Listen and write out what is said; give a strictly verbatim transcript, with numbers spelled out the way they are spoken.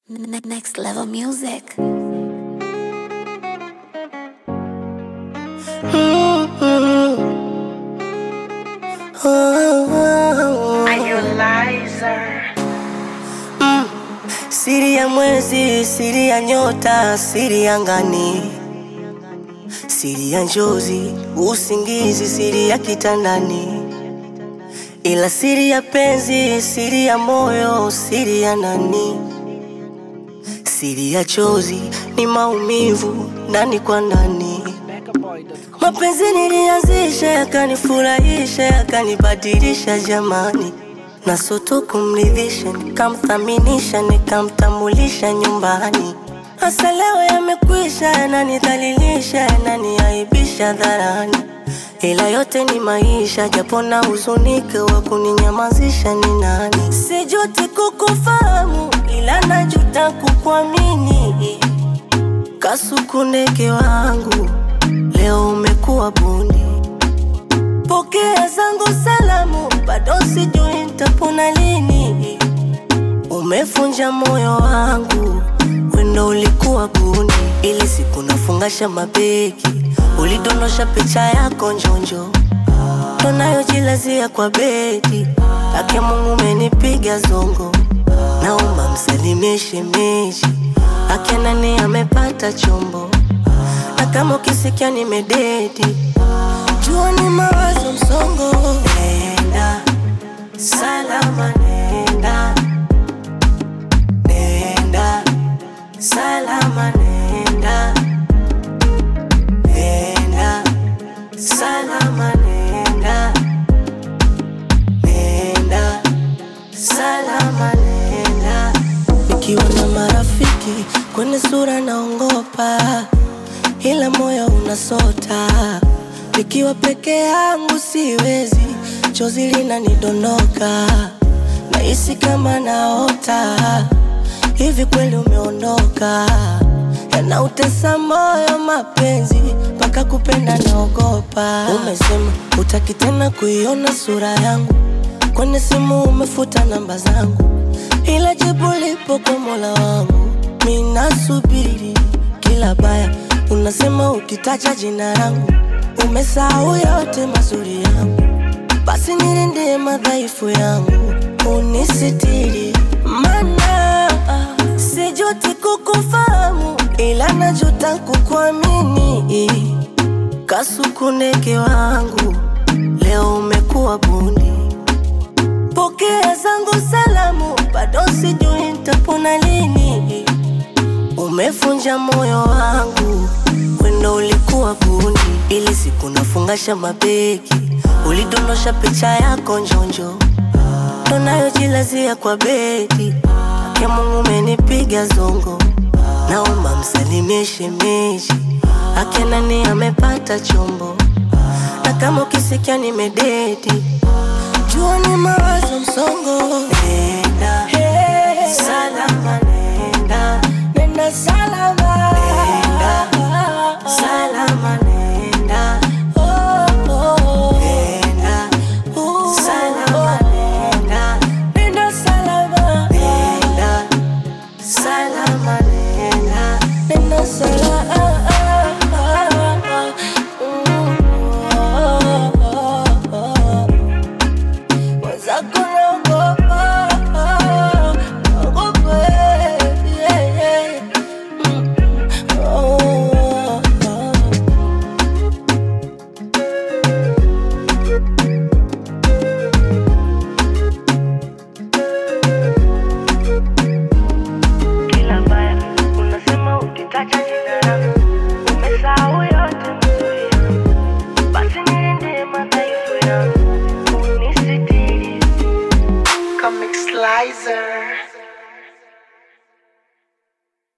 Next level music. Siri ya mwezi, siri ya nyota, siri ya angani, siri ya njozi, usingizi, siri ya kitandani, ila siri ya penzi, siri ya moyo, siri ya nani, siri ya chozi ni maumivu ndani kwa ndani. Mapenzi nilianzisha, yakanifurahisha, yakanibadilisha jamani, na soto kumridhisha, nikamthaminisha, nikamtambulisha nyumbani. Hasa leo yamekwisha, yananidhalilisha, yananiaibisha dharani, ila yote ni maisha, japo na huzunike, wa kuninyamazisha ni nani? Sijuti kukufahamu, ila najuta kukuamini. Kasuku ndege wangu, leo umekuwa bundi. Pokea zangu salamu, bado sijui nitapona lini. Umefunja moyo wangu, wendo ulikuwa bundi. Ile siku nafungasha mabegi, ulidondosha picha yako njonjo, tonayo jilazia kwa bedi. Ake Mungu umenipiga zongo, naomba msalimie shemeji. Ake nani amepata chombo, na kama ukisikia nimededi, jua ni mawazo msongo. Nenda salama, nenda nenda salama, nenda nenda salama, nenda nenda salama, nenda. Nikiwa na marafiki kwenye sura naongopa, ila moyo unasota. Nikiwa peke yangu siwezi, chozi linanidondoka, nahisi kama naota. Hivi kweli umeondoka? Yanautesa moyo mapenzi, mpaka kupenda naogopa. Umesema hutaki tena kuiona sura yangu, kwenye simu umefuta namba zangu, ila jibu lipo kwa Mola wangu. Mimi nasubiri kila baya, unasema ukitaja jina langu umesahau yote mazuri yangu. Basi nilinde madhaifu yangu, unisitiri, mana sijuti kukufahamu, ila najuta kukuamini. Kasuku ndege wangu, leo umekuwa bundi. Pokea zangu salamu, bado sijui nitapona lini. Umefunja moyo wangu, wendo ulikuwa bundi. Ile siku nafungasha mabegi, ulidondosha picha yako njonjo, tonayo jilazia kwa bedi. Ake Mungu umenipiga zongo, naomba msalimie shemeji. Ake nani amepata chombo, na kama ukisikia nimededi, jua ni mawazo msongo. Nenda hey, salama.